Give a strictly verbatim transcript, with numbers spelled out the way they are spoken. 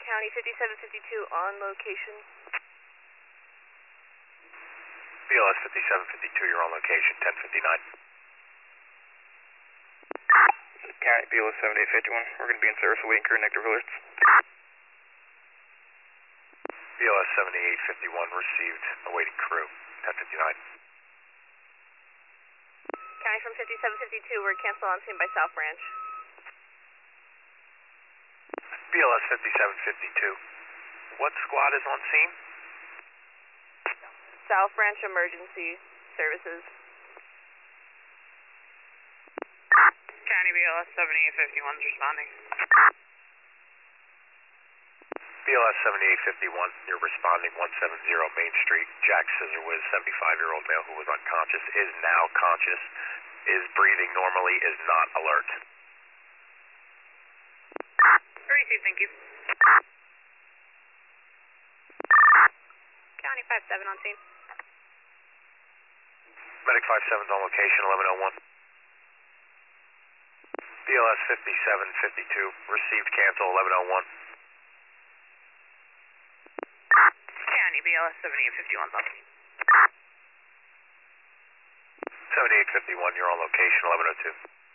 County fifty-seven fifty-two on location. B L S fifty-seven fifty-two, you're on location, ten fifty-nine. County B L S seventy-eight fifty-one, we're going to be in service waiting crew Nectar Villards. B L S seventy-eight fifty-one received, awaiting crew, ten fifty-nine. County from fifty-seven fifty-two, we're cancel on scene by South Branch. B L S fifty-seven fifty-two, what squad is on scene? South Branch Emergency Services. County B L S seventy-eight fifty-one is responding. B L S seventy-eight fifty-one, you're responding one seventy Main Street. Jack Scissorwiz, seventy-five-year-old male who was unconscious, is now conscious, is breathing normally, is not alert. Received, thank you. County five seven on scene. Medic five seven's on location, eleven oh one. B L S fifty-seven fifty-two, received, cancel, eleven oh one. County B L S seventy-eight fifty-one on scene. seventy-eight fifty-one, you're on location, eleven oh two.